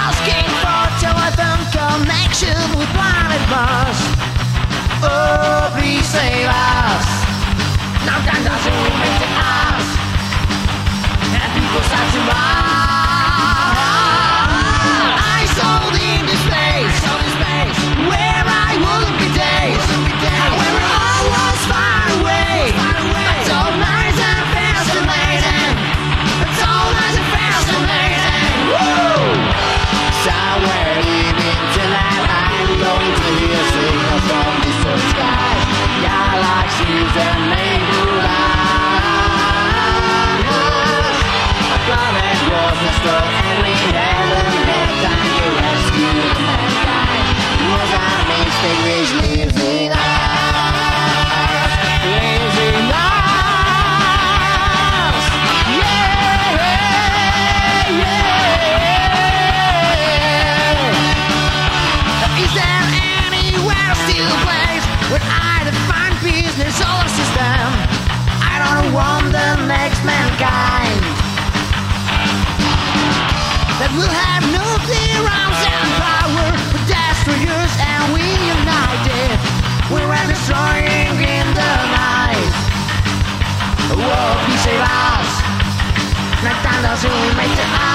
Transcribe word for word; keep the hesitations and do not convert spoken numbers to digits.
asking for telephone connection with planet Mars. Oh, please save us. Now time doesn't remain to us, and people start to rise. I sold into space, where I wouldn't be days. However, all was far away. It's all nice and fascinating. It's all nice and fascinating. Woo! Somewhere leaving tonight, I'm going to hear signals from the distant sky. Galaxies and nebulas. A planet was destroyed and we haven't had time to rescue mankind. Was our mistake which lives in us, lives in us. Yeah, yeah. Is there anywhere still a place where I define peace in the solar system? I don't want the next mankind that will have nuclear arms and power, but destroyers and we united. We're destroying in the night. Oh, please save us. Night time doesn't make the